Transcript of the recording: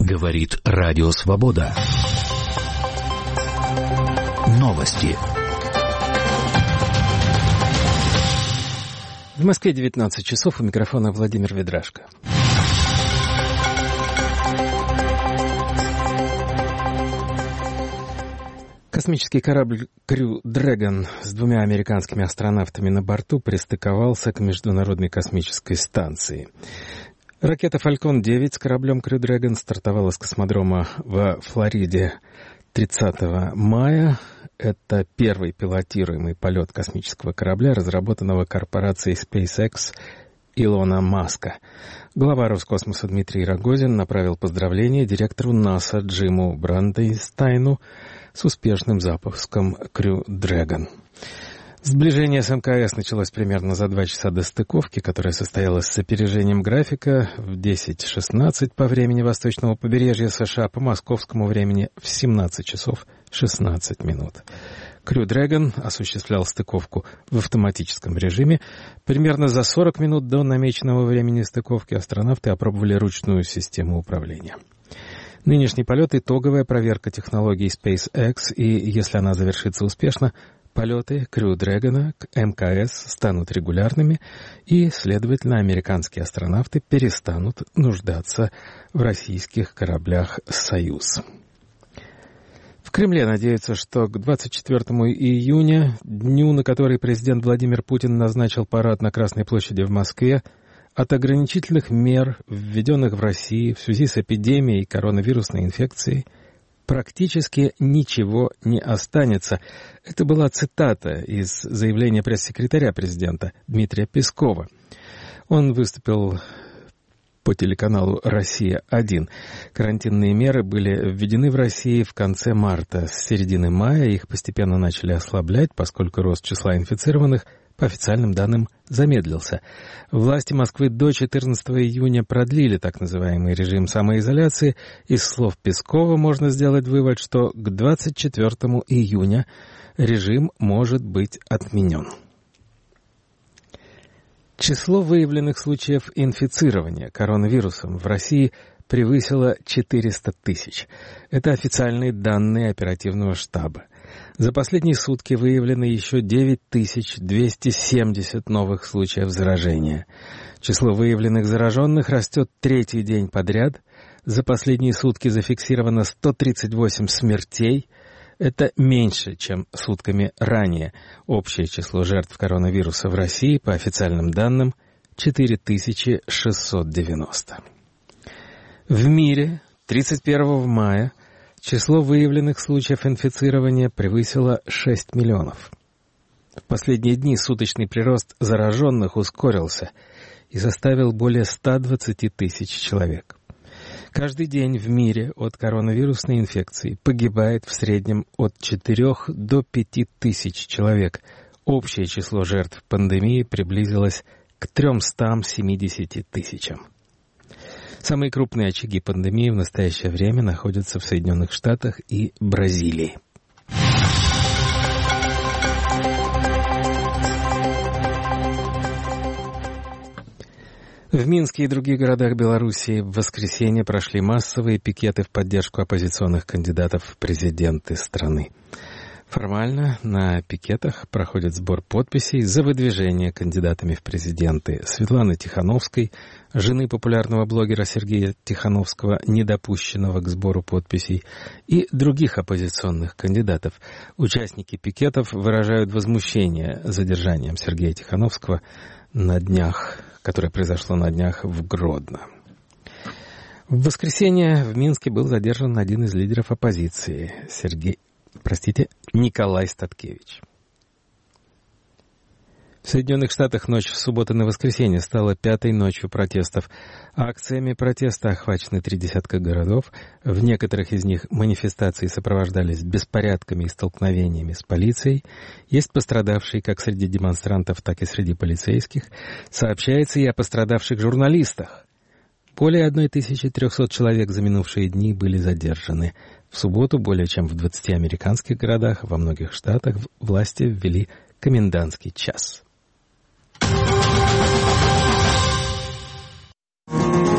Говорит Радио Свобода. Новости. В Москве 19 часов, у микрофона Владимир Ведрашко. Космический корабль Crew Dragon с 2 американскими астронавтами на борту пристыковался к Международной космической станции. Ракета Falcon 9 с кораблем Crew Dragon стартовала с космодрома во Флориде 30 мая. Это первый пилотируемый полет космического корабля, разработанного корпорацией SpaceX Илона Маска. Глава Роскосмоса Дмитрий Рогозин направил поздравления директору НАСА Джиму Брандейнстайну с успешным запуском Crew Dragon. Сближение с МКС началось примерно за 2 часа до стыковки, которая состоялась с опережением графика в 10:16 по времени восточного побережья США, по московскому времени в 17 часов 16 минут. Crew Dragon осуществлял стыковку в автоматическом режиме. Примерно за 40 минут до намеченного времени стыковки астронавты опробовали ручную систему управления. Нынешний полет — итоговая проверка технологий SpaceX, и если она завершится успешно, полеты Crew Dragon к МКС станут регулярными, и, следовательно, американские астронавты перестанут нуждаться в российских кораблях «Союз». В Кремле надеются, что к 24 июня, дню, на который президент Владимир Путин назначил парад на Красной площади в Москве, от ограничительных мер, введенных в России в связи с эпидемией коронавирусной инфекции, практически ничего не останется. Это была цитата из заявления пресс-секретаря президента Дмитрия Пескова. Он выступил по телеканалу «Россия-1». Карантинные меры были введены в России в конце марта. С середины мая их постепенно начали ослаблять, поскольку рост числа инфицированных, по официальным данным, замедлился. Власти Москвы до 14 июня продлили так называемый режим самоизоляции. Из слов Пескова можно сделать вывод, что к 24 июня режим может быть отменен. Число выявленных случаев инфицирования коронавирусом в России превысило 400 тысяч. Это официальные данные оперативного штаба. За последние сутки выявлено еще 9270 новых случаев заражения. Число выявленных зараженных растет 3-й день подряд. За последние сутки зафиксировано 138 смертей. Это меньше, чем сутками ранее. Общее число жертв коронавируса в России, по официальным данным, 4690. В мире 31 мая число выявленных случаев инфицирования превысило 6 миллионов. В последние дни суточный прирост зараженных ускорился и составил более 120 тысяч человек. Каждый день в мире от коронавирусной инфекции погибает в среднем от 4 до 5 тысяч человек. Общее число жертв пандемии приблизилось к 370 тысячам. Самые крупные очаги пандемии в настоящее время находятся в Соединенных Штатах и Бразилии. В Минске и других городах Белоруссии в воскресенье прошли массовые пикеты в поддержку оппозиционных кандидатов в президенты страны. Формально на пикетах проходит сбор подписей за выдвижение кандидатами в президенты Светланы Тихановской, жены популярного блогера Сергея Тихановского, недопущенного к сбору подписей, и других оппозиционных кандидатов. Участники пикетов выражают возмущение задержанием Сергея Тихановского на днях, которое произошло на днях в Гродно. В воскресенье в Минске был задержан один из лидеров оппозиции, Николай Статкевич. В Соединенных Штатах ночь с субботы на воскресенье стала 5-й ночью протестов. Акциями протеста охвачены 30 городов. В некоторых из них манифестации сопровождались беспорядками и столкновениями с полицией. Есть пострадавшие как среди демонстрантов, так и среди полицейских. Сообщается и о пострадавших журналистах. Более 1300 человек за минувшие дни были задержаны. В субботу более чем в 20 американских городах, во многих штатах власти ввели комендантский час.